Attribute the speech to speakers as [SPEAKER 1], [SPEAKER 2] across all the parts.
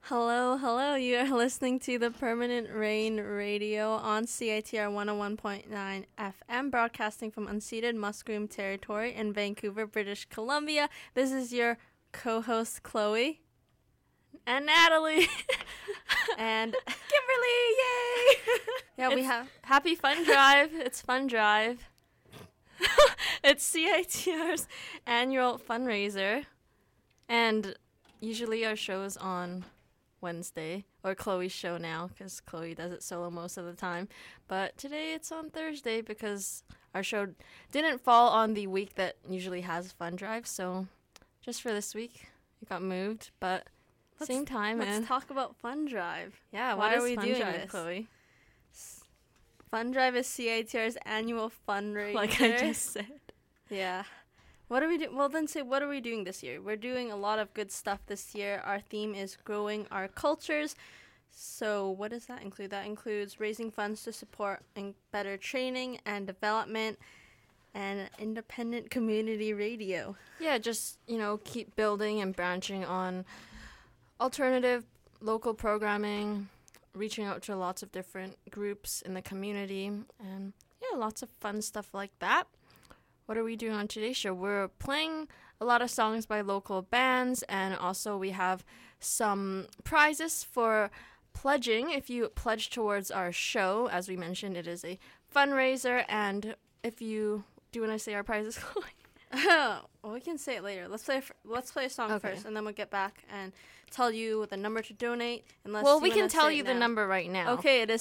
[SPEAKER 1] Hello, hello. You are listening to the Permanent Rain Radio on CITR 101.9 FM, broadcasting from unceded Musqueam territory in Vancouver, British Columbia. This is your co-host, Chloe. And Natalie. And
[SPEAKER 2] Kimberly, yay!
[SPEAKER 1] Yeah, we have Happy Fun Drive. It's Fun Drive. It's CITR's annual fundraiser. And usually our show is on Wednesday, or Chloe's show now, because Chloe does it solo most of the time. But today it's on Thursday because our show didn't fall on the week that usually has Fun Drive. So just for this week, it got moved. But same time.
[SPEAKER 2] Let's talk about Fun Drive.
[SPEAKER 1] Yeah,
[SPEAKER 2] why are we
[SPEAKER 1] Fun
[SPEAKER 2] doing
[SPEAKER 1] Drive,
[SPEAKER 2] this,
[SPEAKER 1] Chloe?
[SPEAKER 2] Fun Drive is CITR's annual fundraiser.
[SPEAKER 1] Like I just said.
[SPEAKER 2] Yeah. What are we doing? Well, then say, what are we doing this year? We're doing a lot of good stuff this year. Our theme is growing our cultures. So what does that include? That includes raising funds to support better training and development and independent community radio.
[SPEAKER 1] Yeah, just, keep building and branching on alternative local programming, reaching out to lots of different groups in the community, and lots of fun stuff like that. What are we doing on today's show? We're playing a lot of songs by local bands, and also we have some prizes for pledging. If you pledge towards our show, as we mentioned, it is a fundraiser, and if you... Do you want to say our prizes, Chloe?
[SPEAKER 2] Well, we can say it later. Let's play a song first, and then we'll get back and tell you the number to donate.
[SPEAKER 1] We can tell you the number right now.
[SPEAKER 2] Okay, it is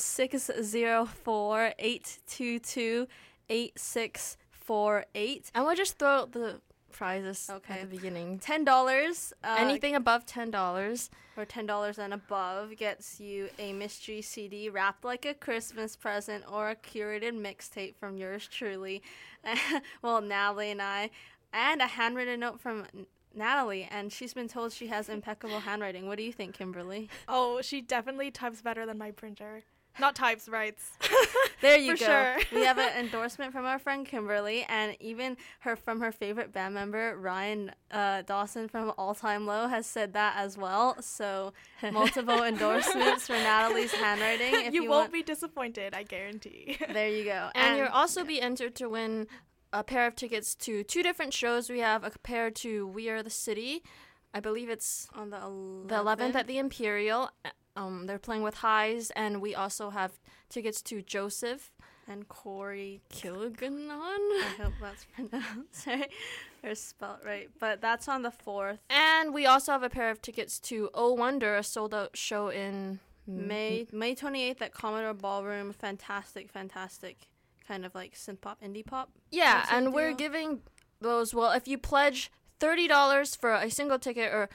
[SPEAKER 2] 604-822-8648.
[SPEAKER 1] And we'll just throw out the prizes at the beginning.
[SPEAKER 2] $10.
[SPEAKER 1] Anything above $10.
[SPEAKER 2] Or $10 and above gets you a mystery CD wrapped like a Christmas present or a curated mixtape from yours truly. Well, Natalie and I. And a handwritten note from Natalie, and she's been told she has impeccable handwriting. What do you think, Kimberly?
[SPEAKER 3] Oh, she definitely types better than my printer. Not types, writes.
[SPEAKER 2] There you
[SPEAKER 3] For
[SPEAKER 2] go.
[SPEAKER 3] sure.
[SPEAKER 2] We have an endorsement from our friend Kimberly, and even from her favorite band member, Ryan Dawson from All Time Low, has said that as well. So multiple endorsements for Natalie's handwriting. If
[SPEAKER 3] you won't be disappointed, I guarantee.
[SPEAKER 2] There you go.
[SPEAKER 1] And you'll also be entered to win a pair of tickets to two different shows. We have a pair to We Are the City. I believe it's
[SPEAKER 2] on the
[SPEAKER 1] 11th at the Imperial. They're playing with Highs, and we also have tickets to Joseph
[SPEAKER 2] and Corey
[SPEAKER 1] Kilgannon.
[SPEAKER 2] I hope that's pronounced right or spelled right, but that's on the 4th.
[SPEAKER 1] And we also have a pair of tickets to Oh Wonder, a sold-out show in
[SPEAKER 2] May 28th at Commodore Ballroom. Fantastic kind of like synth pop, indie pop.
[SPEAKER 1] Yeah, and we're giving those. Well, if you pledge $30 for a single ticket or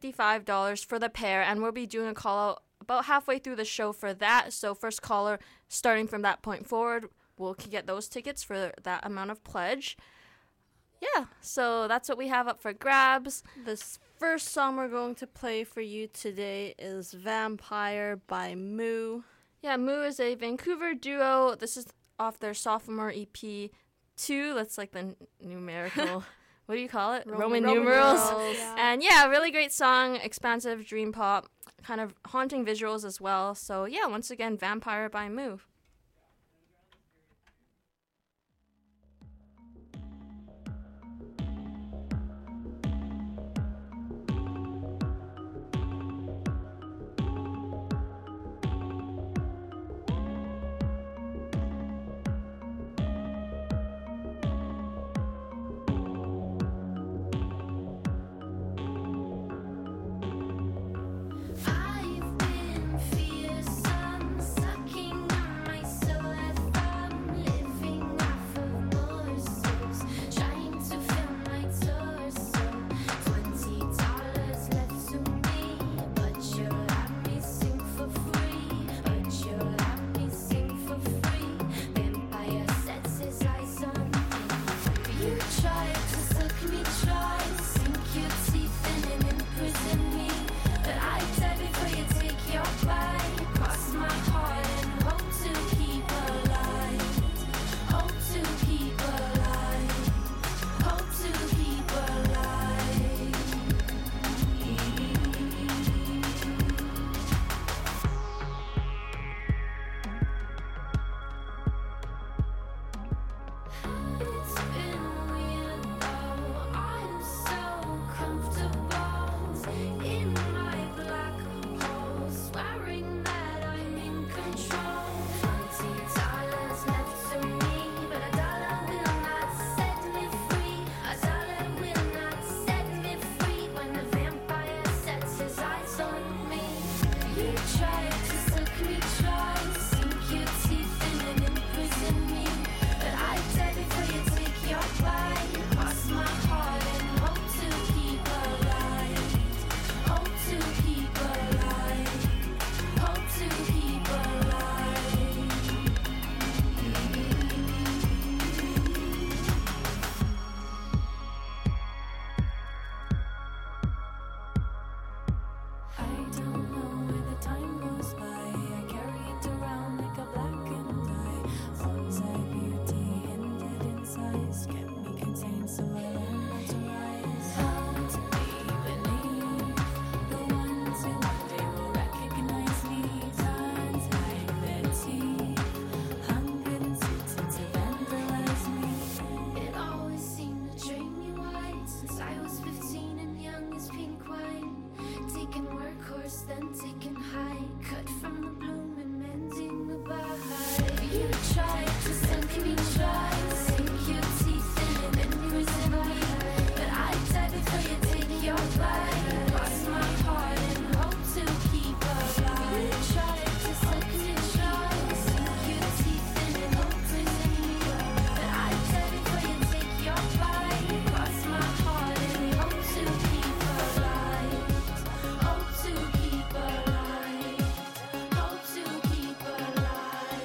[SPEAKER 1] $55 for the pair, and we'll be doing a call out about halfway through the show for that. So first caller, starting from that point forward, will get those tickets for that amount of pledge. Yeah, so that's what we have up for grabs.
[SPEAKER 2] This first song we're going to play for you today is Vampire by Moo.
[SPEAKER 1] Yeah, Moo is a Vancouver duo. This is off their sophomore EP 2. That's like the numerical... What do you call it? Roman numerals.
[SPEAKER 2] Yeah.
[SPEAKER 1] And yeah, really great song, expansive dream pop, kind of haunting visuals as well. So yeah, once again, Vampire by Moo.
[SPEAKER 4] I've been fearsome, sucking forest, then taking high, cut from the bloom and mending the by. You tried to sink me, tried to sink your teeth in it, then you resent me. But I died before you take your bite. Cross my heart and hope to keep alive. You tried to sink me, tried to sink your teeth in it, hope to resent me. But I died before you take your bite. Cross my heart and hope to keep alive. Hope to keep alive. Hope to keep alive.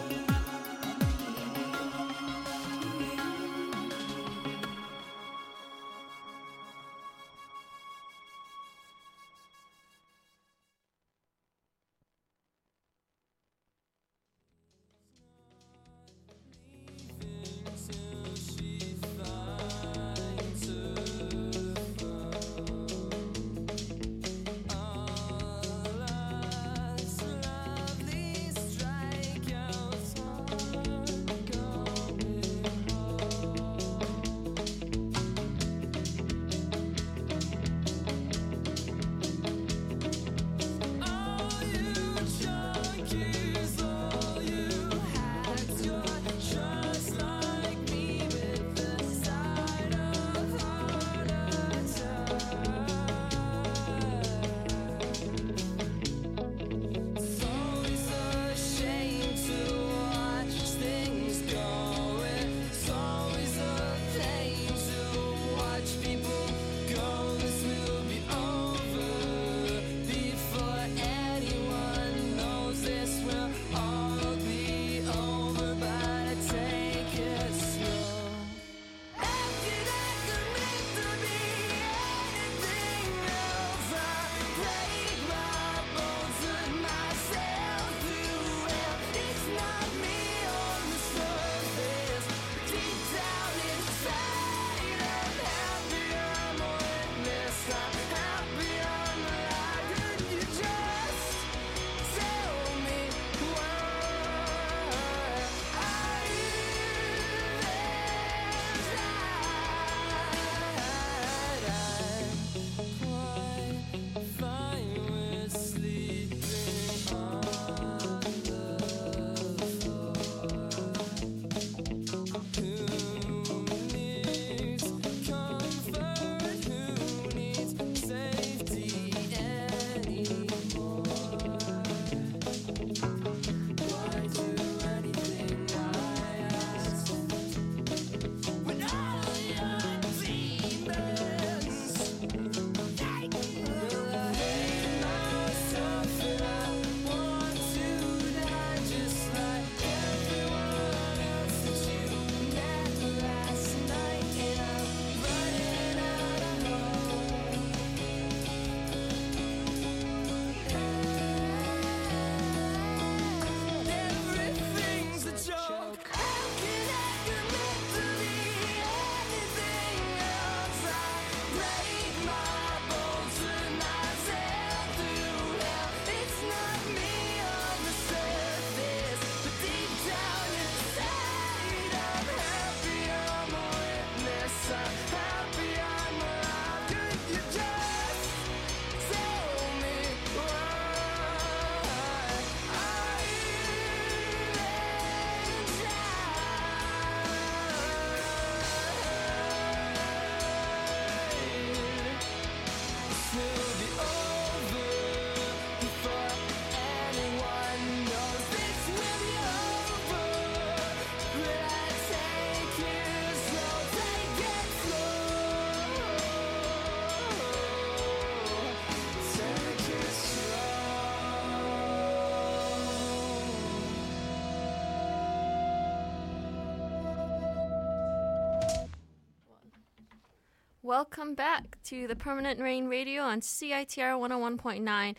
[SPEAKER 1] Welcome back to the Permanent Rain Radio on CITR 101.9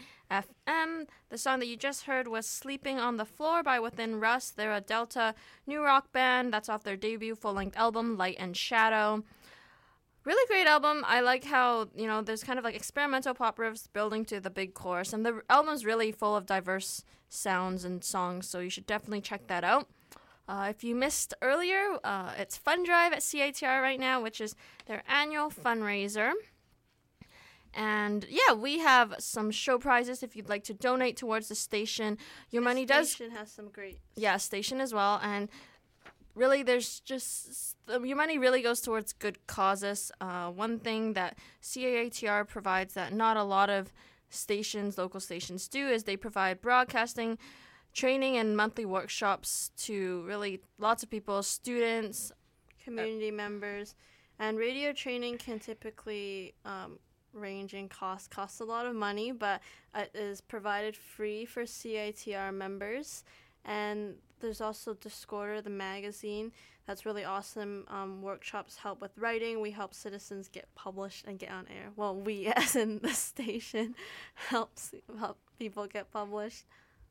[SPEAKER 1] FM. The song that you just heard was Sleeping on the Floor by Within Rust. They're a Delta new rock band that's off their debut full-length album, Light and Shadow. Really great album. I like how, there's kind of like experimental pop riffs building to the big chorus. And the album's really full of diverse sounds and songs, so you should definitely check that out. If you missed earlier, it's Fun Drive at CITR right now, which is their annual fundraiser. And yeah, we have some show prizes if you'd like to donate towards the station. Your money does.
[SPEAKER 2] Station has some great.
[SPEAKER 1] Yeah, station as well. And really, there's just your money really goes towards good causes. One thing that CAATR provides that not a lot of local stations do is they provide broadcasting, training, and monthly workshops to really lots of people, students,
[SPEAKER 2] community members, and radio training can typically range in costs a lot of money, but it is provided free for CITR members. And there's also Discorder, the magazine. That's really awesome. Workshops help with writing. We help citizens get published and get on air. Well, we, as in the station, help people get published.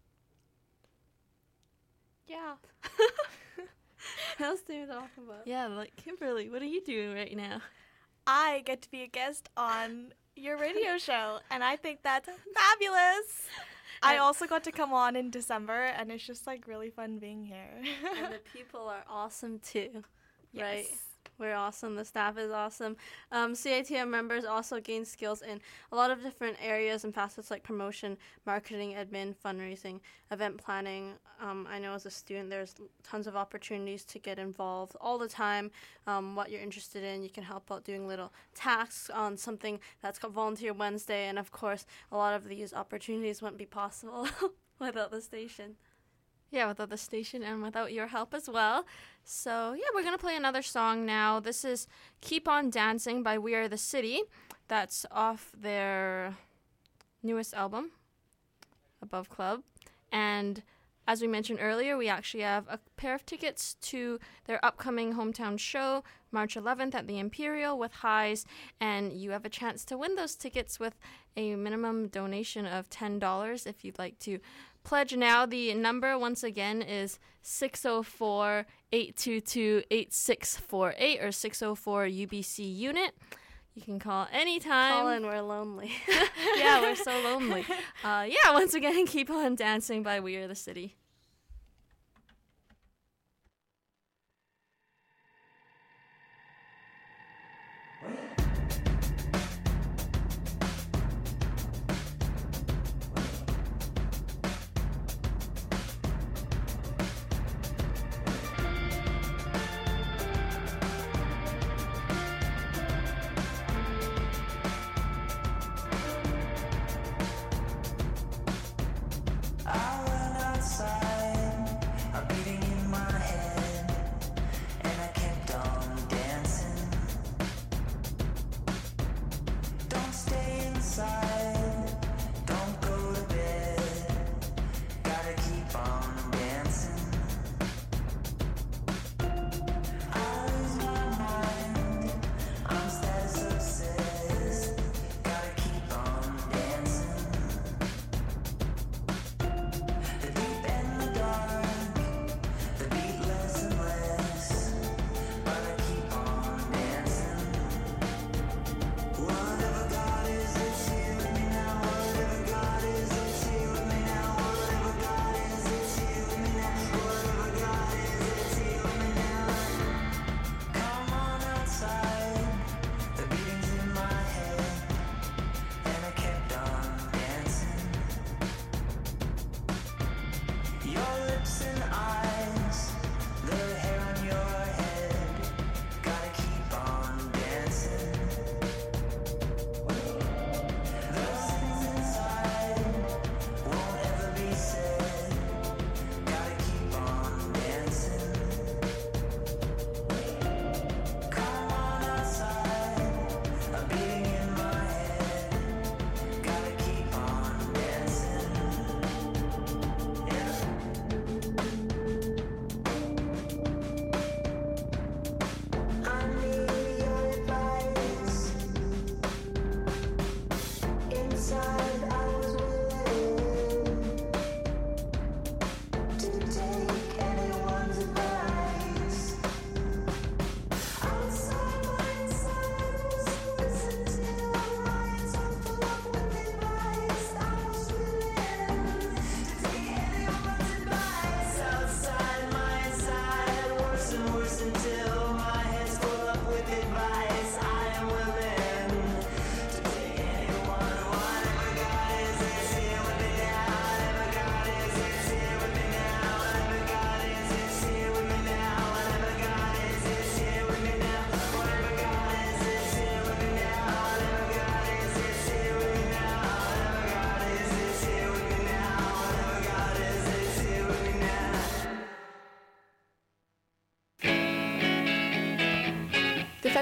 [SPEAKER 3] Yeah.
[SPEAKER 2] What else do you talk about?
[SPEAKER 1] yeah, like Kimberly, what are you doing right now?
[SPEAKER 3] I get to be a guest on your radio show, and I think that's fabulous. I also got to come on in December, and it's just like really fun being here.
[SPEAKER 2] And the people are awesome too, right?
[SPEAKER 3] Yes.
[SPEAKER 2] We're awesome. The staff is awesome. CITM members also gain skills in a lot of different areas and facets like promotion, marketing, admin, fundraising, event planning. I know as a student there's tons of opportunities to get involved all the time. What you're interested in, you can help out doing little tasks on something that's called Volunteer Wednesday. And of course, a lot of these opportunities wouldn't be possible without the station.
[SPEAKER 1] Yeah, without the station and without your help as well. So, yeah, we're going to play another song now. This is Keep On Dancing by We Are the City. That's off their newest album, Above Club. And as we mentioned earlier, we actually have a pair of tickets to their upcoming hometown show, March 11th at the Imperial with Highs. And you have a chance to win those tickets with a minimum donation of $10 if you'd like to pledge now. The number, once again, is 604-822-8648 or 604 UBC unit. You can call anytime.
[SPEAKER 2] Call in, we're lonely.
[SPEAKER 1] Yeah, we're so lonely. Yeah, once again, Keep On Dancing by We Are the City.
[SPEAKER 5] I went outside.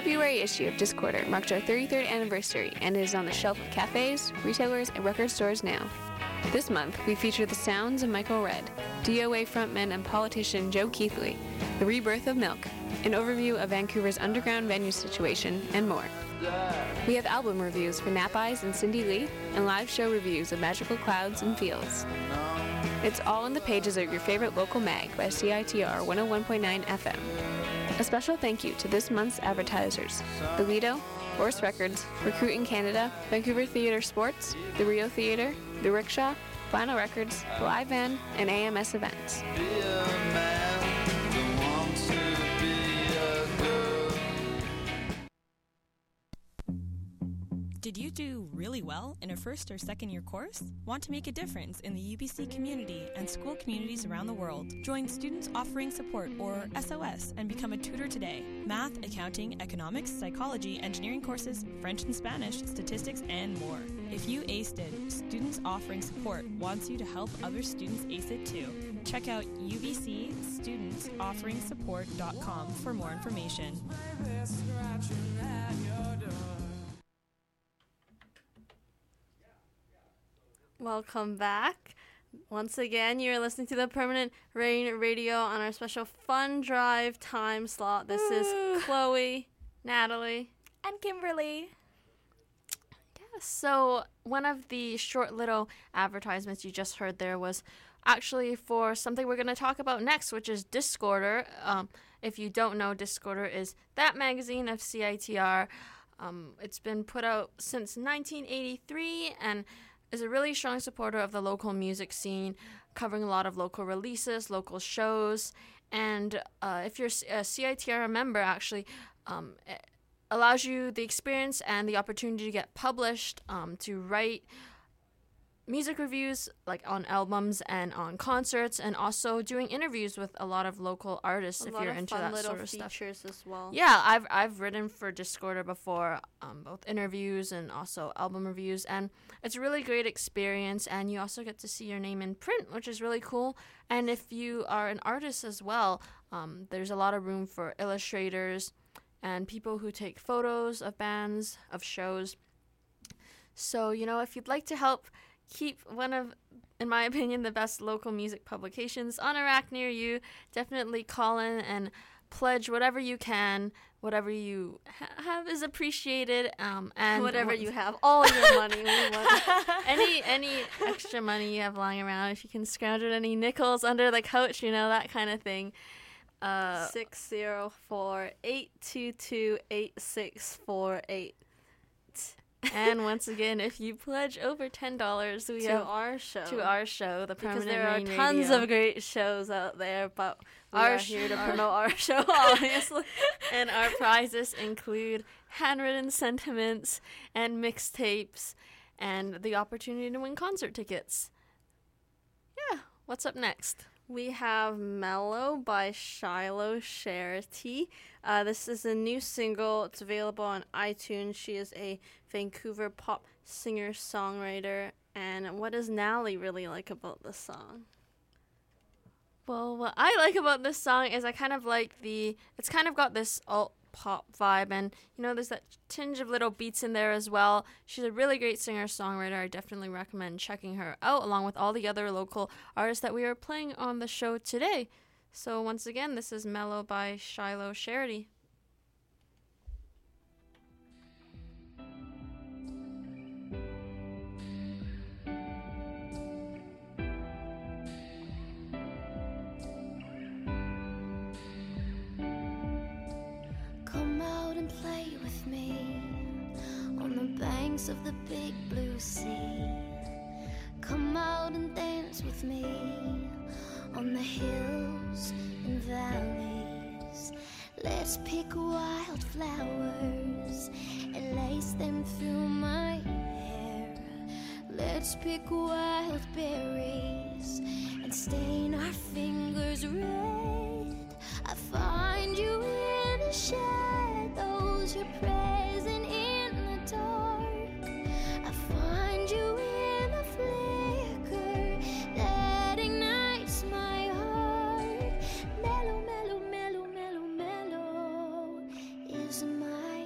[SPEAKER 5] February issue of Discorder marked our 33rd anniversary and is on the shelf of cafes, retailers, and record stores now. This month, we feature the sounds of Michael Redd, DOA frontman and politician Joe Keithley, the rebirth of Milk, an overview of Vancouver's underground venue situation, and more. We have album reviews for Nap Eyes and Cindy Lee, and live show reviews of Magical Clouds and Fields. It's all in the pages of your favorite local mag by CITR 101.9 FM. A special thank you to this month's advertisers: The Lido, Horse Records, Recruiting Canada, Vancouver Theatre Sports, the Rio Theatre, the Rickshaw, Vinyl Records, the Live Van, and AMS Events.
[SPEAKER 6] Did you do really well in a first or second year course? Want to make a difference in the UBC community and school communities around the world? Join Students Offering Support, or SOS, and become a tutor today. Math, accounting, economics, psychology, engineering courses, French and Spanish, statistics, and more. If you aced it, Students Offering Support wants you to help other students ace it too. Check out ubcstudentsofferingssupport.com for more information.
[SPEAKER 2] Welcome back. Once again, you're listening to the Permanent Rain Radio on our special fun drive time slot. This is Chloe, Natalie,
[SPEAKER 3] And Kimberly.
[SPEAKER 1] Yeah, so one of the short little advertisements you just heard there was actually for something we're going to talk about next, which is Discorder. If you don't know, Discorder is that magazine of CITR. It's been put out since 1983 and is a really strong supporter of the local music scene, covering a lot of local releases, local shows, and if you're a CITR member, actually, it allows you the experience and the opportunity to get published, to write music reviews like on albums and on concerts, and also doing interviews with a lot of local artists if you're into that sort of stuff.
[SPEAKER 2] Features as well.
[SPEAKER 1] Yeah, I've written for Discorder before, both interviews and also album reviews, and it's a really great experience, and you also get to see your name in print, which is really cool. And if you are an artist as well, there's a lot of room for illustrators and people who take photos of bands, of shows. So, if you'd like to help keep one of, in my opinion, the best local music publications on a rack near you, definitely call in and pledge whatever you can. Whatever you have is appreciated, and
[SPEAKER 2] Whatever you have, all your money, we want
[SPEAKER 1] any extra money you have lying around. If you can scrounge out any nickels under the couch, that kind of thing.
[SPEAKER 2] 604-822-8648.
[SPEAKER 1] And once again, if you pledge over $10, we have
[SPEAKER 2] our show,
[SPEAKER 1] the
[SPEAKER 2] because
[SPEAKER 1] Permanent
[SPEAKER 2] there are
[SPEAKER 1] Rain
[SPEAKER 2] tons
[SPEAKER 1] Radio.
[SPEAKER 2] of great shows out there, but we
[SPEAKER 1] Our
[SPEAKER 2] are
[SPEAKER 1] sh-
[SPEAKER 2] here to
[SPEAKER 1] our-
[SPEAKER 2] promote our show, obviously.
[SPEAKER 1] And our prizes include handwritten sentiments and mixtapes and the opportunity to win concert tickets. Yeah, what's up next?
[SPEAKER 2] We have Mellow by Shiloh Charity. This is a new single. It's available on iTunes. She is a Vancouver pop singer-songwriter. And what does Nally really like about this song?
[SPEAKER 1] Well, what I like about this song is I kind of like it's kind of got this alt pop vibe, and there's that tinge of little beats in there as well. She's a really great singer-songwriter. I definitely recommend checking her out along with all the other local artists that we are playing on the show today. So once again, this is Mellow by Shiloh Charity.
[SPEAKER 4] Come out and play with me on the banks of the big blue sea. Come out and dance with me on the hills and valleys. Let's pick wildflowers and lace them through my hair. Let's pick wild berries and stain our fingers red. I find you in the shadows, you're present in the dark. I find you in the flicker that ignites my heart. Mellow, mellow, mellow, mellow, mellow is my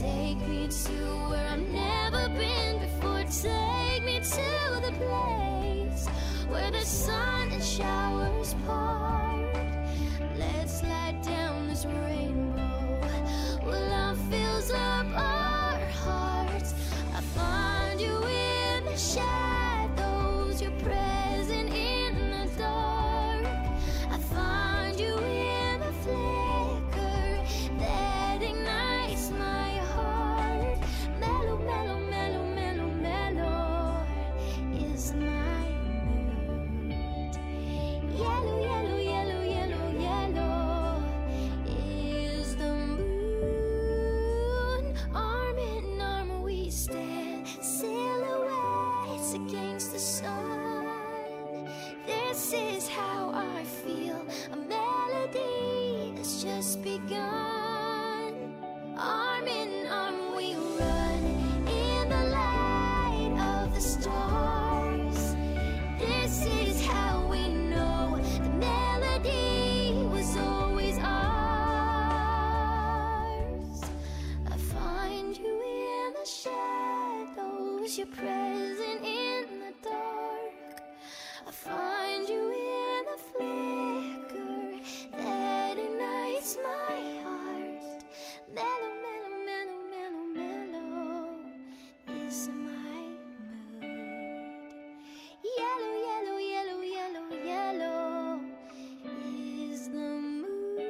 [SPEAKER 4] Take me to where I've never been before. Take me to the place where the sun and showers part. Let's light down this rainbow where love fills up our hearts. I find you in the shadows, you're present in the dark. I find you in the flicker that ignites my heart. Mellow, mellow, mellow, mellow, mellow is my mood. Yellow, yellow, yellow, yellow, yellow is the moon. Arm in arm we stand, silhouettes against the sun. This is how I feel, a melody that's just begun. Arm in arm we run in the light of the stars. This is how we know the melody was always ours. I find you in the shadows, you're present in the dark. I find you in the flicker that ignites my heart. Mellow, mellow, mellow, mellow, mellow is my mood. Yellow, yellow, yellow, yellow, yellow is the mood.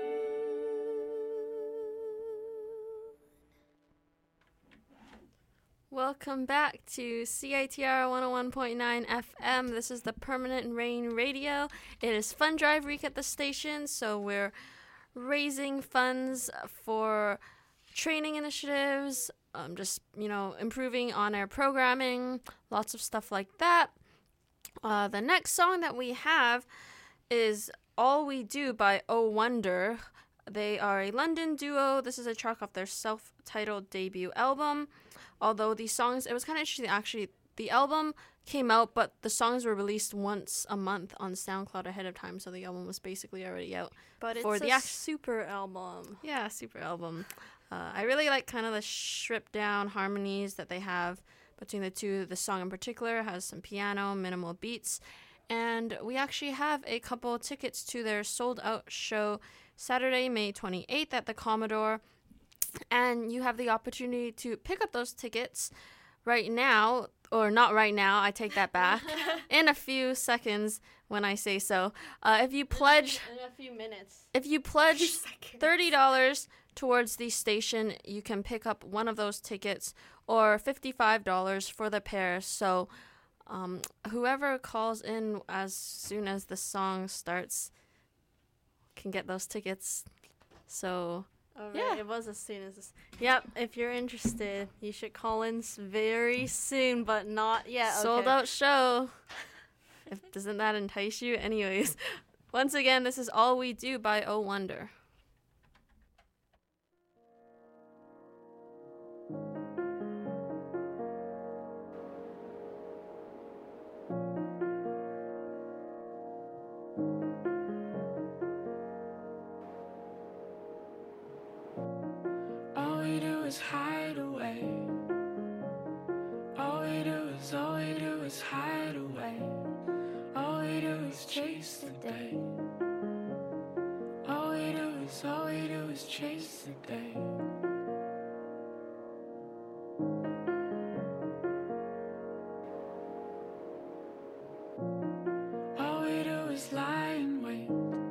[SPEAKER 1] Welcome back to CITR 101.9 FM. This is the Permanent Rain Radio. It is Fund Drive Week at the station, so we're raising funds for training initiatives, improving on-air programming, lots of stuff like that. The next song that we have is All We Do by Oh Wonder. They are a London duo. This is a track off their self-titled debut album. Although these songs, it was kind of interesting actually. The album came out, but the songs were released once a month on SoundCloud ahead of time, so the album was basically already out.
[SPEAKER 2] But
[SPEAKER 1] for
[SPEAKER 2] it's
[SPEAKER 1] the
[SPEAKER 2] a super album.
[SPEAKER 1] Yeah, super album. I really like kind of the stripped down harmonies that they have between the two. The song in particular has some piano, minimal beats, and we actually have a couple tickets to their sold out show Saturday, May 28th at the Commodore. And you have the opportunity to pick up those tickets right now, or not right now, I take that back, in a few seconds when I say so. If you pledge
[SPEAKER 2] In a few minutes.
[SPEAKER 1] If you pledge $30 towards the station, you can pick up one of those tickets, or $55 for the pair. So whoever calls in as soon as the song starts can get those tickets. So
[SPEAKER 2] Oh, right.
[SPEAKER 1] Yeah.
[SPEAKER 2] It was as soon as this. Yep, if you're interested, you should call in very soon, but not yet.
[SPEAKER 1] sold
[SPEAKER 2] okay.
[SPEAKER 1] out show. Doesn't that entice you? Anyways, once again, this is All We Do by Oh Wonder.
[SPEAKER 7] All we do is hide away. All we do is hide away. All we do is chase the day. All we do is chase the day. All we do is lie in wait.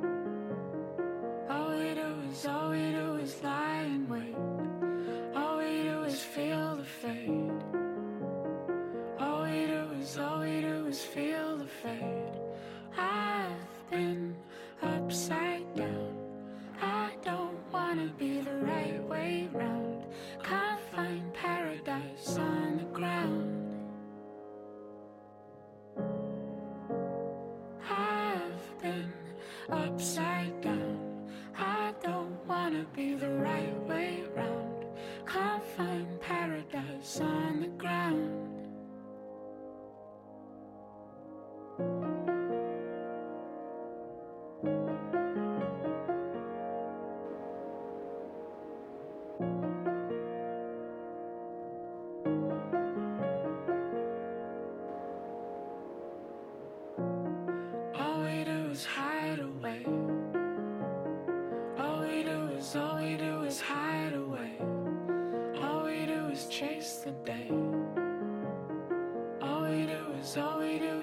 [SPEAKER 7] All we do is lie in wait. All we do is feel the fade. All we do is feel the fade. I've been upside down. I don't wanna be the right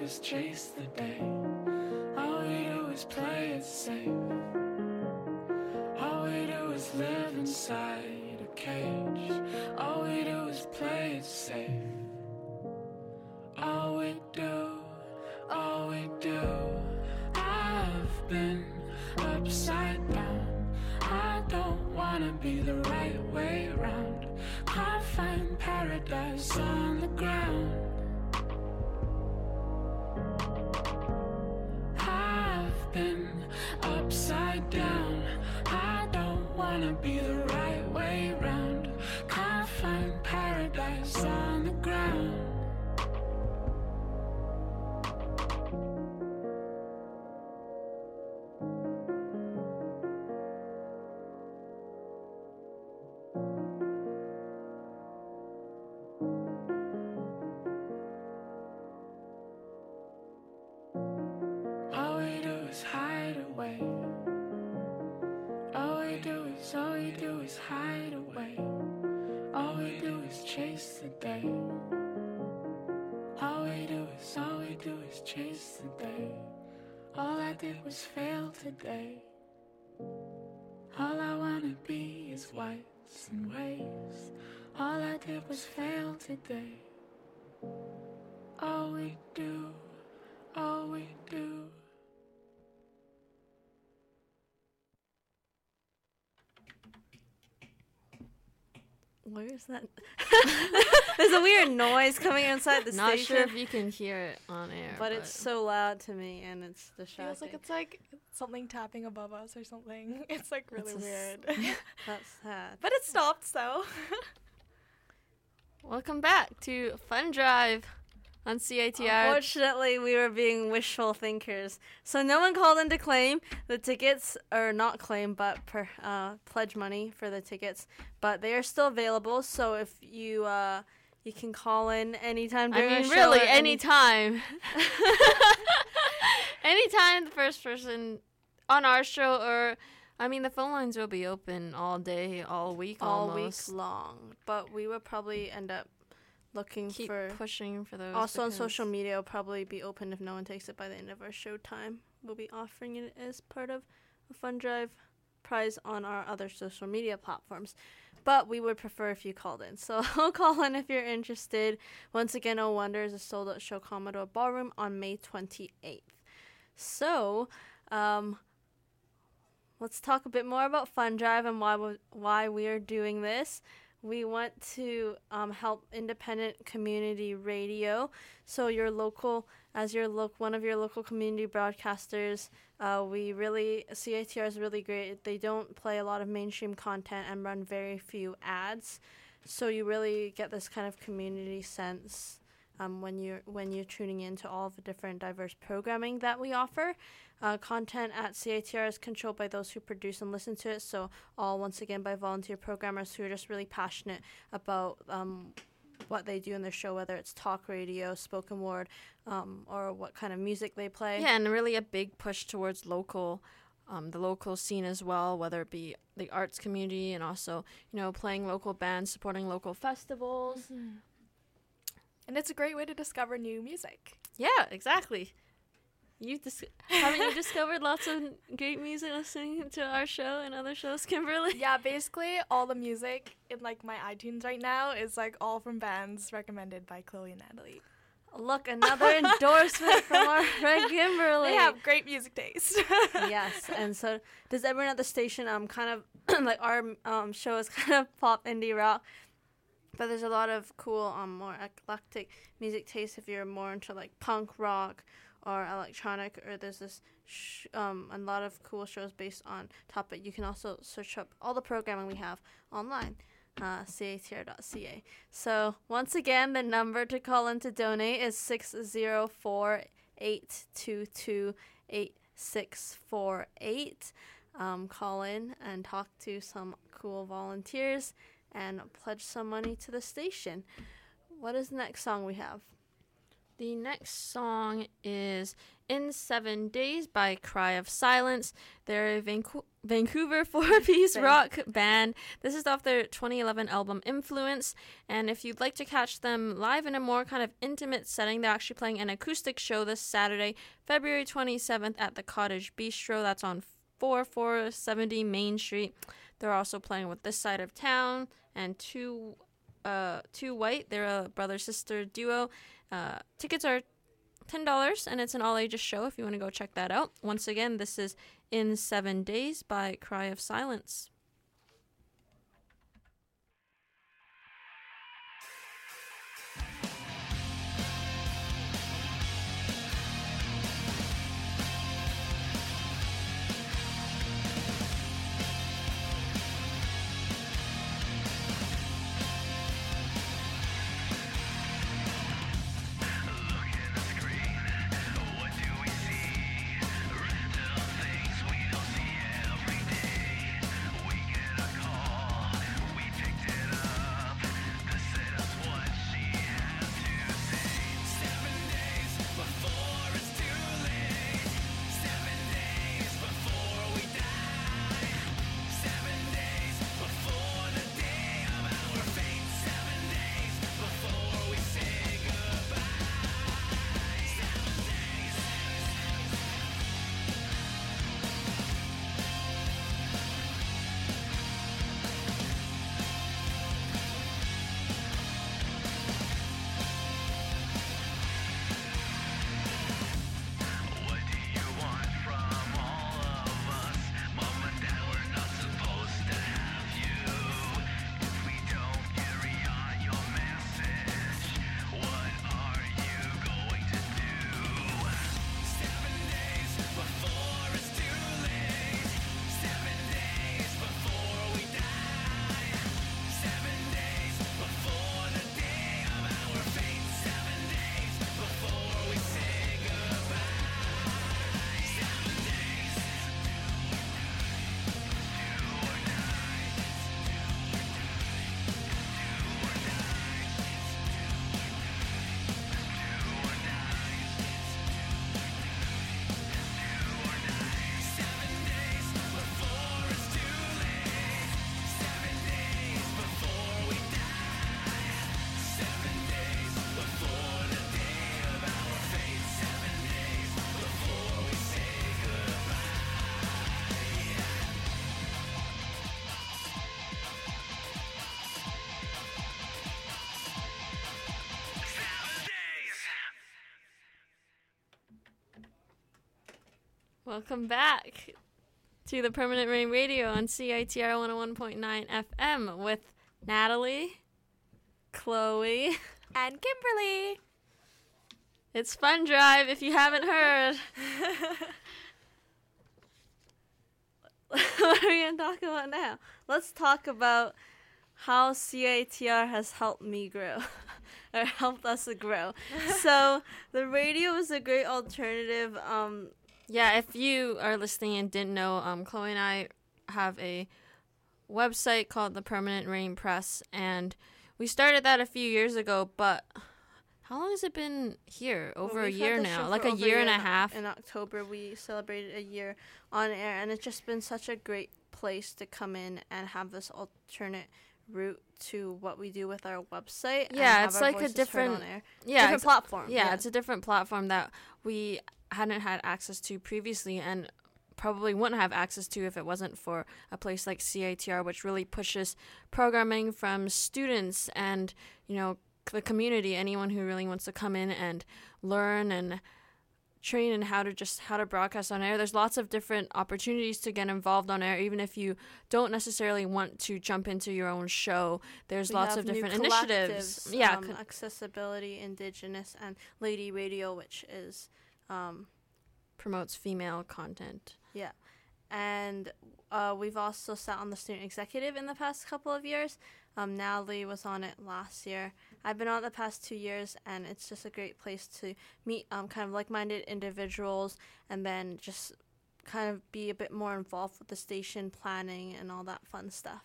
[SPEAKER 7] is chase the day. All we do is play it safe. All we do is live inside a cage. All we do is play it safe. All we do, all we do. I've been upside down. I don't wanna be the right way round. Can't find paradise on the ground. I've been upside down. I don't wanna be the right way round. Can't find paradise on the ground. All we do is hide away. All we do is hide away. All we do is chase the day. All we do is chase the day. All I did was fail today. All I wanna be is whites and waves. All I did was fail today. All we do, all we do.
[SPEAKER 2] Where's that? There's a weird noise coming inside the
[SPEAKER 1] Not
[SPEAKER 2] station.
[SPEAKER 1] sure if you can hear it on air.
[SPEAKER 2] but it's so loud to me and it's distracting.
[SPEAKER 3] Feels like it's like something tapping above us or something. It's like really
[SPEAKER 2] It's a
[SPEAKER 3] weird.
[SPEAKER 2] That's sad.
[SPEAKER 3] But it stopped, so.
[SPEAKER 1] Welcome back to Fun Drive on CITR.
[SPEAKER 2] Unfortunately, we were being wishful thinkers. So no one called in to claim the tickets, or not claim, but pledge money for the tickets. But they are still available, so if you you can call in anytime during the show.
[SPEAKER 1] Really,
[SPEAKER 2] or
[SPEAKER 1] anytime. Anytime the first person on our show, or, the phone lines will be open all day, all week
[SPEAKER 2] all
[SPEAKER 1] almost.
[SPEAKER 2] week long. But we would probably end up looking
[SPEAKER 1] Keep
[SPEAKER 2] for...
[SPEAKER 1] pushing for those.
[SPEAKER 2] Also on
[SPEAKER 1] because-
[SPEAKER 2] social media, will probably be open if no one takes it by the end of our show time. We'll be offering it as part of a Fun Drive prize on our other social media platforms. But we would prefer if you called in. So call in if you're interested. Once again, Oh Wonder is a sold-out show, Commodore Ballroom, on May 28th. So, let's talk a bit more about Fun Drive and why we are doing this. We want to help independent community radio. So your local, one of your local community broadcasters, CITR is really great. They don't play a lot of mainstream content and run very few ads. So you really get this kind of community sense when you're tuning into all of the different diverse programming that we offer. Content at CITR is controlled by those who produce and listen to it, so all, once again, by volunteer programmers who are just really passionate about what they do in their show, whether it's talk radio, spoken word, or what kind of music they play.
[SPEAKER 1] Yeah, and really a big push towards the local scene as well, whether it be the arts community and also, playing local bands, supporting local festivals.
[SPEAKER 3] Mm-hmm. And it's a great way to discover new music.
[SPEAKER 1] Yeah, exactly. Haven't you discovered lots of great music listening to our show and other shows, Kimberly?
[SPEAKER 3] Yeah, basically all the music in like my iTunes right now is like all from bands recommended by Chloe and Natalie.
[SPEAKER 2] Look, another endorsement from our friend Kimberly.
[SPEAKER 3] They have great music taste.
[SPEAKER 2] Yes, and so does everyone at the station kind of like our show is kind of pop indie rock, but there's a lot of cool more eclectic music taste if you're more into like punk rock or electronic, or there's this a lot of cool shows based on topic. You can also search up all the programming we have online, CITR.ca. So once again, the number to call in to donate is 604-822-8648. Call in and talk to some cool volunteers and pledge some money to the station. What is the next song we have?
[SPEAKER 1] The next song is In 7 Days by Cry of Silence. They're a Vancouver four-piece rock band. This is off their 2011 album Influence. And if you'd like to catch them live in a more kind of intimate setting, they're actually playing an acoustic show this Saturday, February 27th at the Cottage Bistro. That's on 4470 Main Street. They're also playing with This Side of Town and Two White. They're a brother-sister duo. Tickets are $10, and it's an all-ages show if you want to go check that out. Once again, this is In 7 Days by Cry of Silence. Welcome back to the Permanent Rain Radio on CITR 101.9 FM with Natalie, Chloe,
[SPEAKER 3] and Kimberly.
[SPEAKER 1] It's Fun Drive if you haven't heard.
[SPEAKER 2] What are we going to talk about now? Let's talk about how CITR has helped me grow, or helped us grow. So the radio is a great alternative.
[SPEAKER 1] Yeah, if you are listening and didn't know, Chloe and I have a website called the Permanent Rain Press, and we started that a few years ago, but how long has it been here? Over a year now, like a year and a half.
[SPEAKER 2] In October, we celebrated a year on air, and it's just been such a great place to come in and have this alternate route to what we do with our website.
[SPEAKER 1] Yeah, it's like a different
[SPEAKER 2] platform.
[SPEAKER 1] Yeah, it's a different platform that we hadn't had access to previously, and probably wouldn't have access to if it wasn't for a place like CITR, which really pushes programming from students and, you know, the community, anyone who really wants to come in and learn and train in how to broadcast on air. There's lots of different opportunities to get involved on air, even if you don't necessarily want to jump into your own show. There's lots of different initiatives.
[SPEAKER 2] Yeah, Accessibility, Indigenous, and Lady Radio, which is
[SPEAKER 1] promotes female content.
[SPEAKER 2] Yeah. And we've also sat on the student executive in the past couple of years. Natalie was on it last year. I've been on it the past 2 years, and it's just a great place to meet kind of like-minded individuals and then just kind of be a bit more involved with the station planning and all that fun stuff.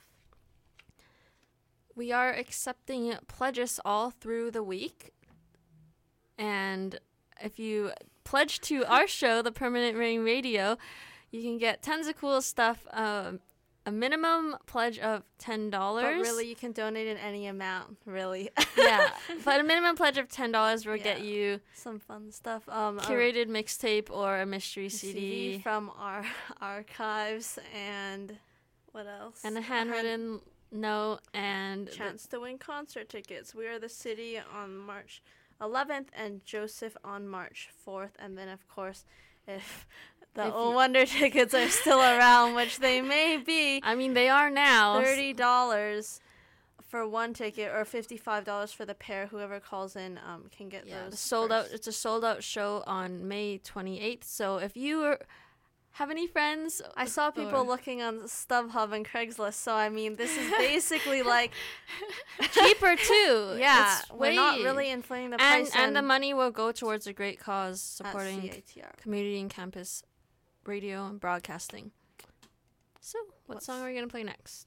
[SPEAKER 1] We are accepting pledges all through the week. And if you pledge to our show, The Permanent Ring Radio, you can get tons of cool stuff. A minimum pledge of $10.
[SPEAKER 2] But really, you can donate in any amount, really.
[SPEAKER 1] Yeah, but a minimum pledge of $10 will get you
[SPEAKER 2] some fun stuff.
[SPEAKER 1] Curated mixtape or a mystery CD
[SPEAKER 2] from our archives, and what else?
[SPEAKER 1] And a handwritten note and
[SPEAKER 2] chance to win concert tickets. We Are the City on March 11th and Joseph on March 4th. And then, of course, if the Oh Wonder tickets are still around, which they may be.
[SPEAKER 1] I mean, they are now.
[SPEAKER 2] $30 for one ticket or $55 for the pair. Whoever calls in can get those.
[SPEAKER 1] Sold out. It's a sold out show on May 28th. So if you have any friends,
[SPEAKER 2] I saw people looking on StubHub and Craigslist. So I mean, this is basically like
[SPEAKER 1] cheaper too.
[SPEAKER 2] Yeah, we're not really inflating the price.
[SPEAKER 1] And the money will go towards a great cause supporting
[SPEAKER 2] CATR.
[SPEAKER 1] Community and campus radio and broadcasting. So, what song are we going to play next?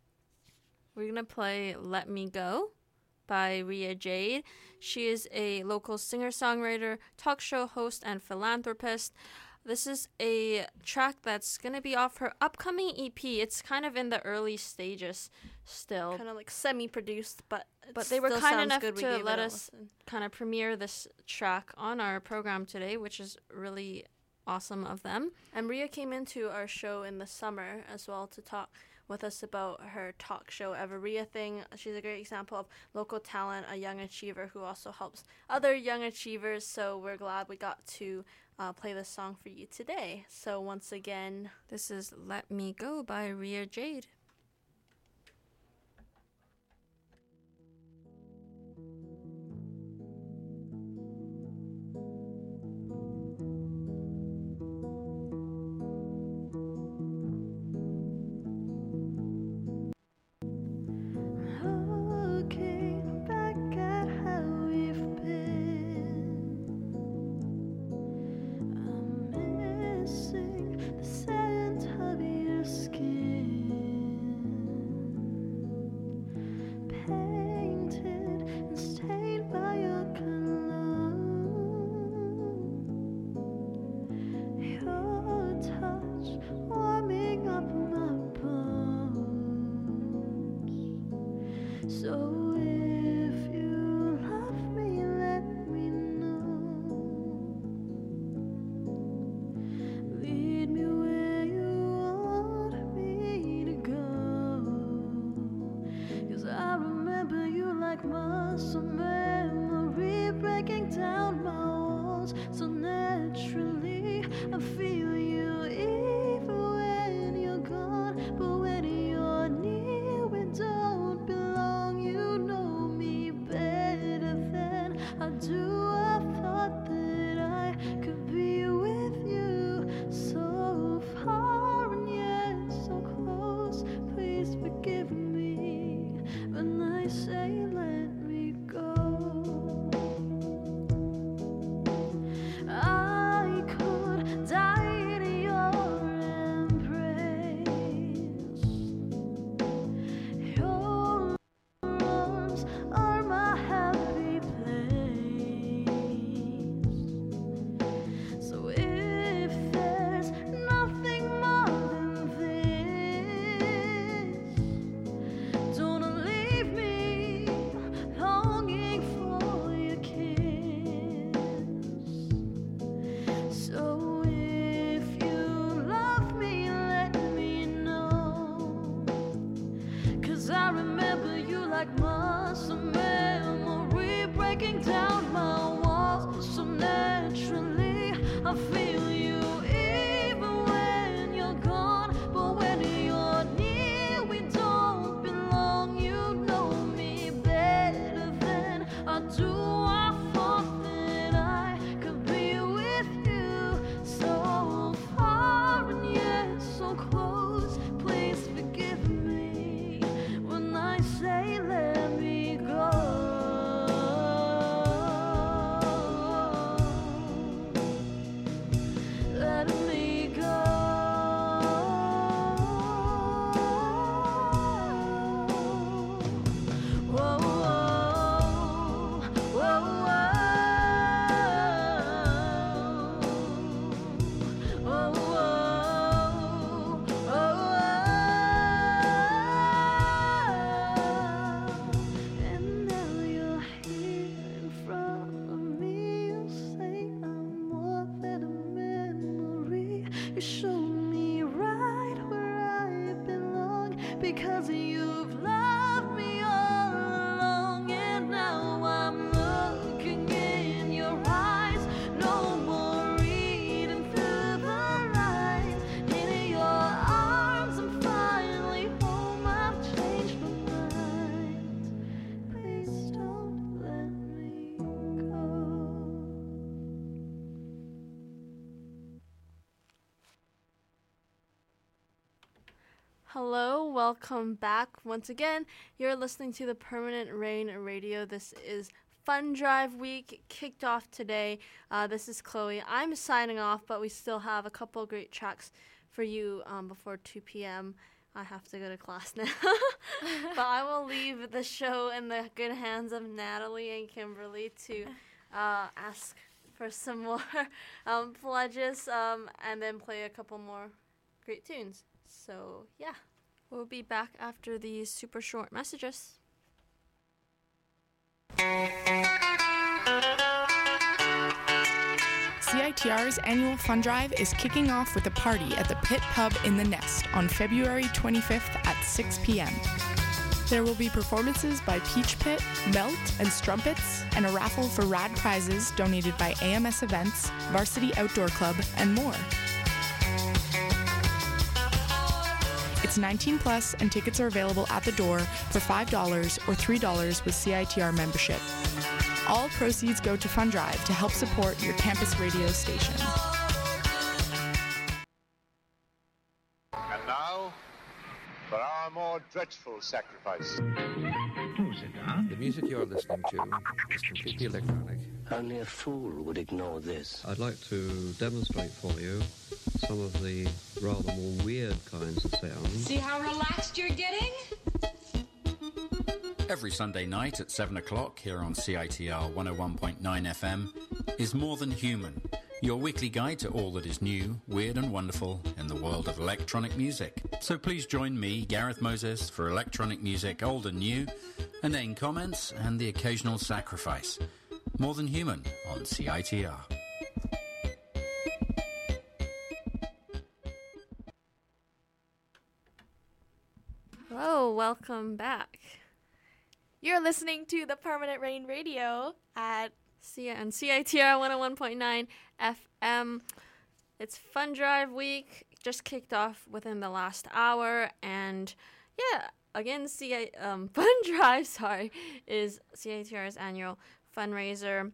[SPEAKER 1] We're going to play Let Me Go by Rhea Jade. She is a local singer-songwriter, talk show host, and philanthropist. This is a track that's going to be off her upcoming EP. It's kind of in the early stages still.
[SPEAKER 2] Kind of like semi-produced, but
[SPEAKER 1] they were kind enough to let us kind of premiere this track on our program today, which is really awesome of them.
[SPEAKER 2] And Rhea came into our show in the summer as well to talk with us about her talk show Everia thing. She's a great example of local talent, a young achiever who also helps other young achievers. So we're glad we got to play this song for you today. So once again,
[SPEAKER 1] this is Let Me Go by Rhea Jade.
[SPEAKER 7] Say let me go.
[SPEAKER 8] You show me right where I belong, because you've loved me all along. And now I'm looking in your eyes, no more reading through the lines. In your arms I'm finally home, I've changed my mind. Please don't let me go.
[SPEAKER 2] Hello, welcome back once again. You're listening to the Permanent Rain Radio. This is Fun Drive Week, kicked off today. This is Chloe. I'm signing off, but we still have a couple great tracks for you before 2 p.m. I have to go to class now. But I will leave the show in the good hands of Natalie and Kimberly to ask for some more pledges and then play a couple more great tunes. So, yeah.
[SPEAKER 1] We'll be back after these super short messages.
[SPEAKER 9] CITR's annual fun drive is kicking off with a party at the Pit Pub in the Nest on February 25th at 6 p.m. There will be performances by Peach Pit, Melt, and Strumpets, and a raffle for rad prizes donated by AMS Events, Varsity Outdoor Club, and more. It's 19 plus, and tickets are available at the door for $5 or $3 with CITR membership. All proceeds go to Fun Drive to help support your campus radio station.
[SPEAKER 10] And now, for our more dreadful sacrifice.
[SPEAKER 11] The music you're listening to is completely electronic.
[SPEAKER 12] Only a fool would ignore this.
[SPEAKER 11] I'd like to demonstrate for you some of the rather more weird kinds of sounds.
[SPEAKER 13] See how relaxed you're getting?
[SPEAKER 14] Every Sunday night at 7 o'clock here on CITR 101.9 FM is More Than Human, your weekly guide to all that is new, weird and wonderful in the world of electronic music. So please join me, Gareth Moses, for electronic music old and new, inane comments and the occasional sacrifice. More Than Human on CITR.
[SPEAKER 2] Hello, welcome back.
[SPEAKER 3] You're listening to the Permanent Rain Radio at
[SPEAKER 2] CITR 101.9 FM. It's Fun Drive Week, just kicked off within the last hour, and yeah, again, Fun Drive, is CITR's annual fundraiser,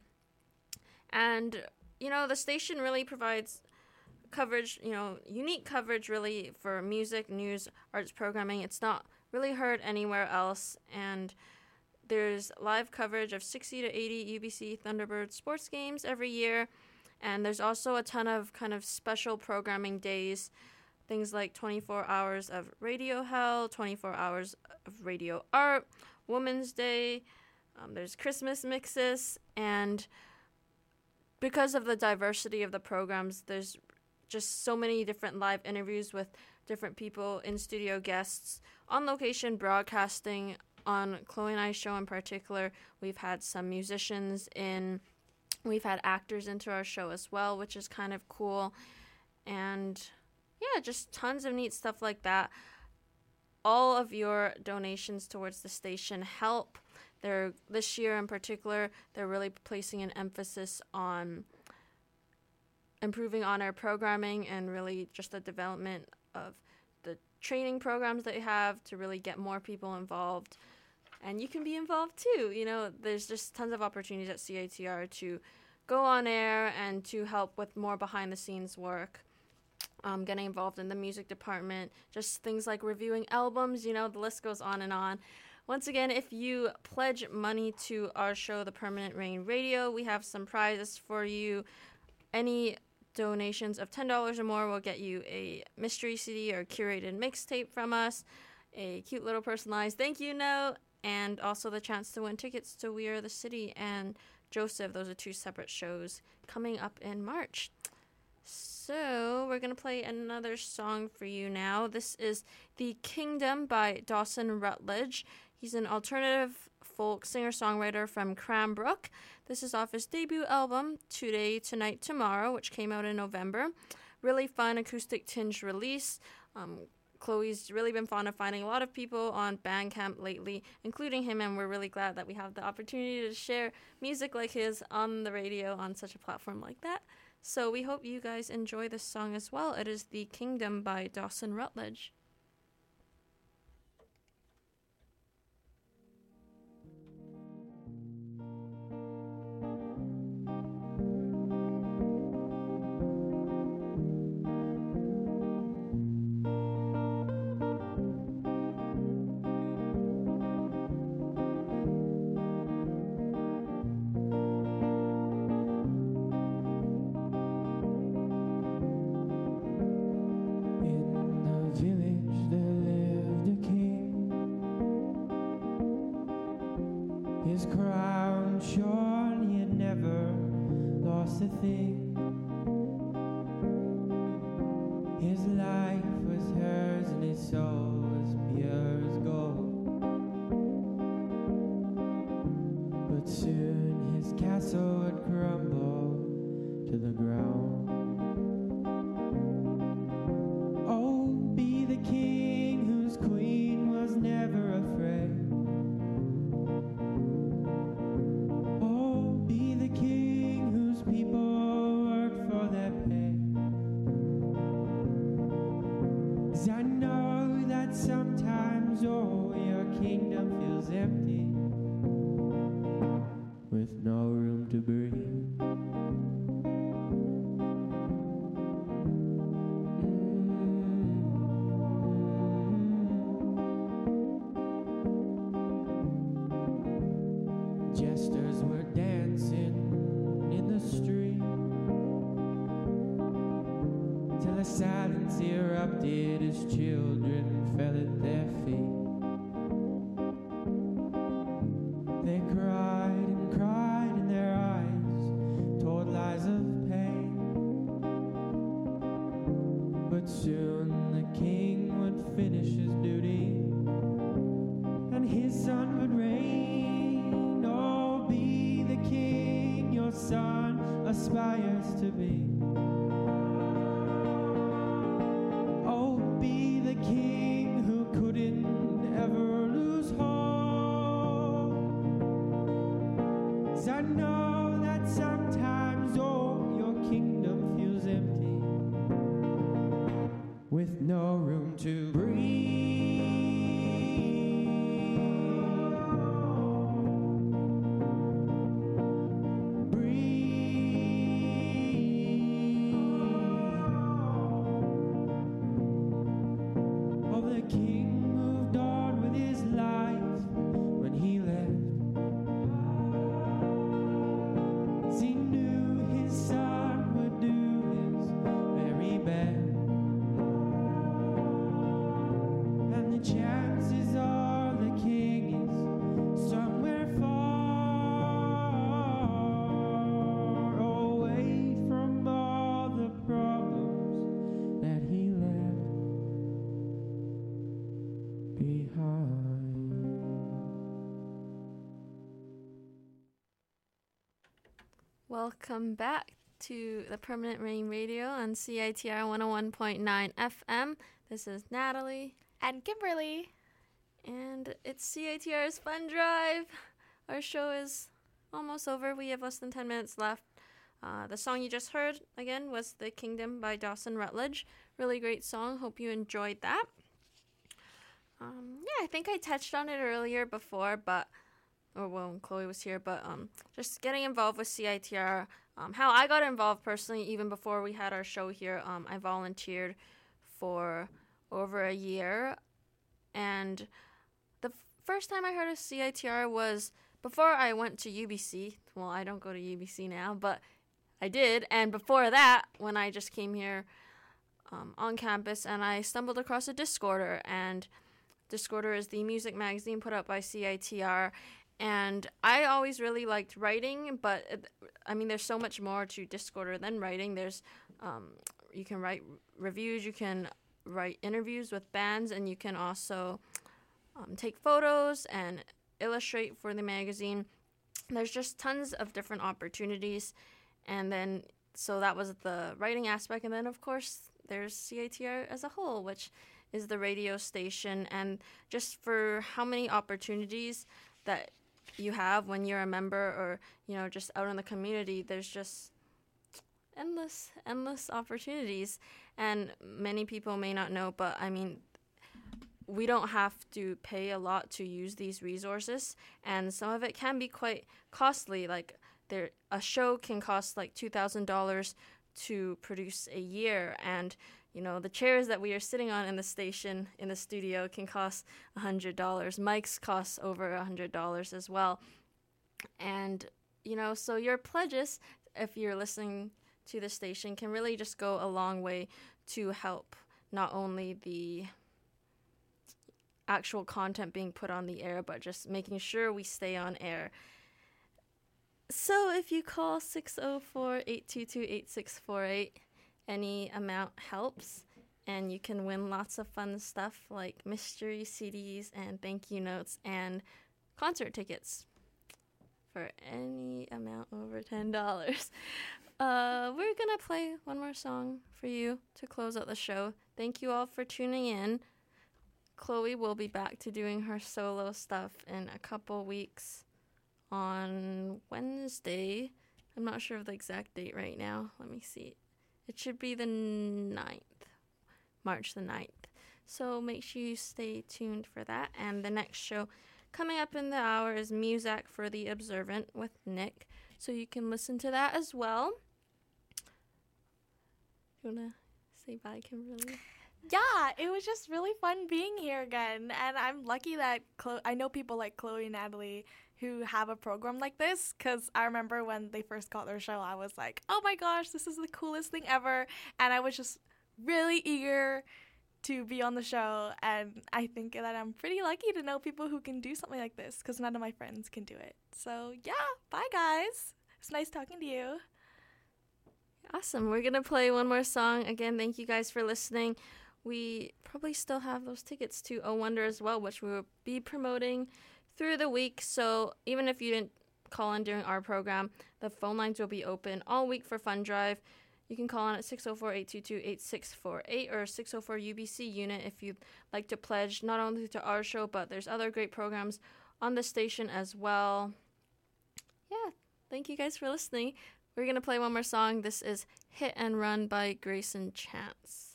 [SPEAKER 2] and the station really provides coverage, unique coverage really for music, news, arts programming. It's not really heard anywhere else, and there's live coverage of 60 to 80 UBC Thunderbird sports games every year, and there's also a ton of kind of special programming days, things like 24 hours of radio hell, 24 hours of radio art, Women's Day, there's Christmas mixes, and because of the diversity of the programs, there's just so many different live interviews with different people, in-studio guests, on-location broadcasting. On Chloe and I's show in particular, we've had some musicians in, we've had actors into our show as well, which is kind of cool. And yeah, just tons of neat stuff like that. All of your donations towards the station help. This year in particular, they're really placing an emphasis on improving on our programming and really just the development of the training programs that you have to really get more people involved. And you can be involved too. There's just tons of opportunities at CITR to go on air and to help with more behind the scenes work. Getting involved in the music department, just things like reviewing albums, the list goes on and on. Once again, if you pledge money to our show, The Permanent Rain Radio, we have some prizes for you. Any donations of $10 or more will get you a mystery CD or curated mixtape from us, a cute little personalized thank you note, and also the chance to win tickets to We Are the City and Joseph. Those are two separate shows coming up in March. So we're going to play another song for you now. This is The Kingdom by Dawson Rutledge. He's an alternative folk singer-songwriter from Cranbrook. This is off his debut album, Today, Tonight, Tomorrow, which came out in November.
[SPEAKER 1] really fun acoustic tinge release. Chloe's really been fond of finding a lot of people on Bandcamp lately, including him, and we're really glad that we have the opportunity to share music like his on the radio on such a platform like that. So we hope you guys enjoy this song as well. It is The Kingdom by Dawson Rutledge.
[SPEAKER 15] His crown shone, he had never lost a thing. His life was hers and his soul was pure as gold. But soon his castle would crumble to the ground. Oh, be the king whose queen was never afraid. I know that sometimes, oh, your kingdom feels empty, with no room to breathe. Jesters were dancing in the street till a silence erupted as children fell at their feet. They cried and cried, and their eyes told lies of pain. But soon the king would finish his duty, and his son would reign. Oh, be the king your son aspires to be. King who couldn't ever lose hope. 'Cause I know that sometimes, oh, your kingdom feels empty, with no room to breathe. Chances are the king is somewhere far away from all the problems that he left behind.
[SPEAKER 1] Welcome back to the Permanent Rain Radio on CITR 101.9 FM. This is Natalie.
[SPEAKER 3] And Kimberly.
[SPEAKER 1] And it's CITR's Fun Drive. Our show is almost over. We have less than 10 minutes left. The song you just heard, again, was The Kingdom by Dawson Rutledge. Really great song. Hope you enjoyed that. I think I touched on it earlier before, when Chloe was here, but just getting involved with CITR. How I got involved personally, even before we had our show here, I volunteered for over a year, and the first time I heard of CITR was before I went to UBC. Well, I don't go to UBC now, but I did, and before that, when I just came here on campus, and I stumbled across a Discorder, and Discorder is the music magazine put out by CITR, and I always really liked writing, but there's so much more to Discorder than writing. There's you can write reviews, you can write interviews with bands, and you can also take photos and illustrate for the magazine. There's just tons of different opportunities, and then
[SPEAKER 2] so that was the writing aspect. And then, of course, there's CITR as a whole, which is the radio station. And just for how many opportunities that you have when you're a member or, you know, just out in the community, there's just endless opportunities. And many people may not know, but I mean, we don't have to pay a lot to use these resources, and some of it can be quite costly. Like a show can cost like $2,000 to produce a year, and you know, the chairs that we are sitting on in the station, in the studio, can cost $100. Mics cost over $100 as well. And, you know, so your pledges, if you're listening to the station, can really just go a long way to help not only the actual content being put on the air, but just making sure we stay on air. So if you call 604-822-8648, any amount helps, and you can win lots of fun stuff like mystery CDs and thank you notes and concert tickets for any amount over $10. We're gonna play one more song for you to close out the show. Thank you all for tuning in. Chloe will be back to doing her solo stuff in a couple weeks on Wednesday. I'm not sure of the exact date right now. Let me see. It should be the 9th, March the 9th. So make sure you stay tuned for that. And the next show coming up in the hour is Muzak for the Observant with Nick. So you can listen to that as well. You want to say bye, Kimberly?
[SPEAKER 3] Yeah, it was just really fun being here again. And I'm lucky that I know people like Chloe and Natalie who have a program like this, because I remember when they first got their show, I was like, oh my gosh, this is the coolest thing ever. And I was just really eager to be on the show. And I think that I'm pretty lucky to know people who can do something like this, because none of my friends can do it. So yeah, bye guys. It's nice talking to you.
[SPEAKER 2] Awesome. We're going to play one more song. Again, thank you guys for listening. We probably still have those tickets to Oh Wonder as well, which we will be promoting through the week. So even if you didn't call in during our program, the phone lines will be open all week for Fun Drive. You can call in at 604-822-8648 or 604 UBC unit if you'd like to pledge not only to our show, but there's other great programs on the station as well. Yeah, thank you guys for listening. We're going to play one more song. This is Hit and Run by Grayson Chance.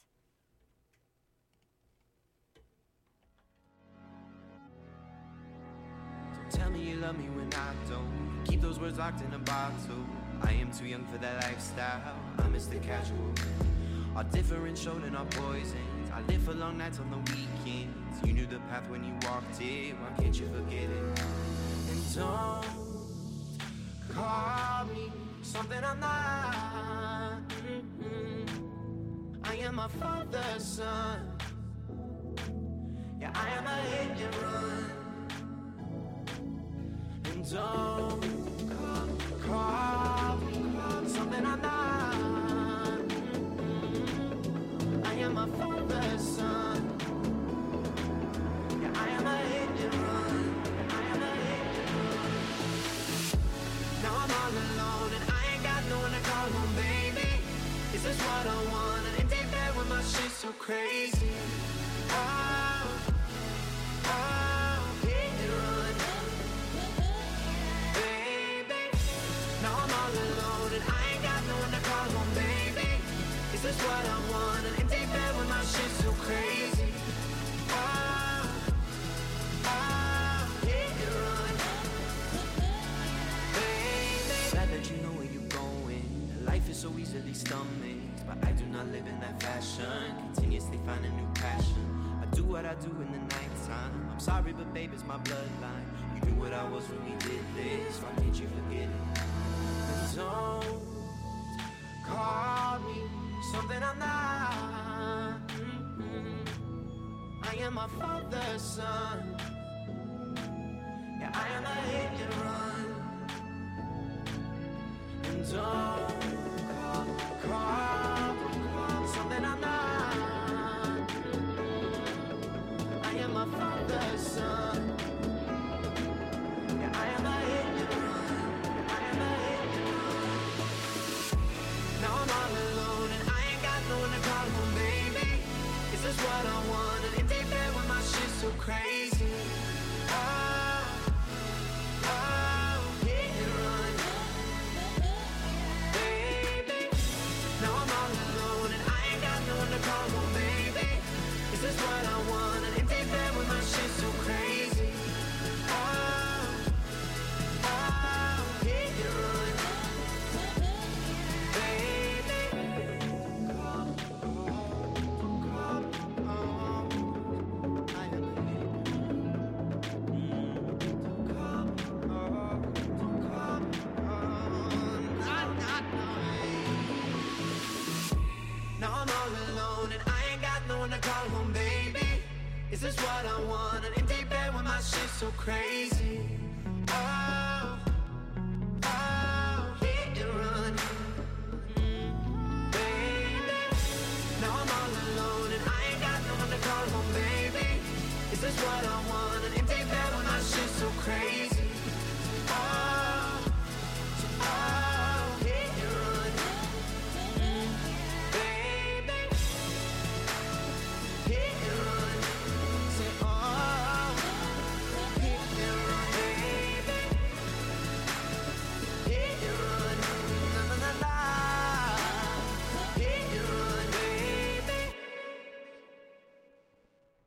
[SPEAKER 16] Tell me you love me when I don't. Keep those words locked in a bottle. I am too young for that lifestyle. I miss the casual. Our different show than our poisons. I live for long nights on the weekends. You knew the path when you walked it. Why can't you forget it? And don't call me something I'm not. I am my father's son. Yeah, I am a hit and run. And don't call me something I'm not. I am my father's son. Yeah, I am a hit and run. I am a hit and run. Now I'm all alone and I ain't got no one to call home, baby. Is this what I want? And it ain't bad when my shit's so crazy. This is what I want, and it ain't bad when my shit's so crazy. Hit and run, baby. Glad that you know where you're going. Life is so easily stomached, but I do not live in that fashion. Continuously find a new passion. I do what I do in the nighttime. I'm sorry, but babe, it's my bloodline. You knew what I was when we did this. Why can't you forget it? And don't call me something I'm not. I am my father's son. Yeah, I am a hit and run. And don't